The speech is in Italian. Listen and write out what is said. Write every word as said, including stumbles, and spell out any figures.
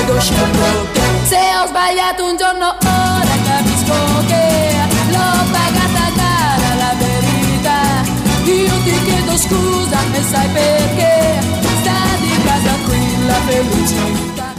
chiedo scelgo te. Se ho sbagliato un giorno ora capisco che l'ho pagata cara la verità. Io ti chiedo scusa e sai perché sta di casa qui la felicità.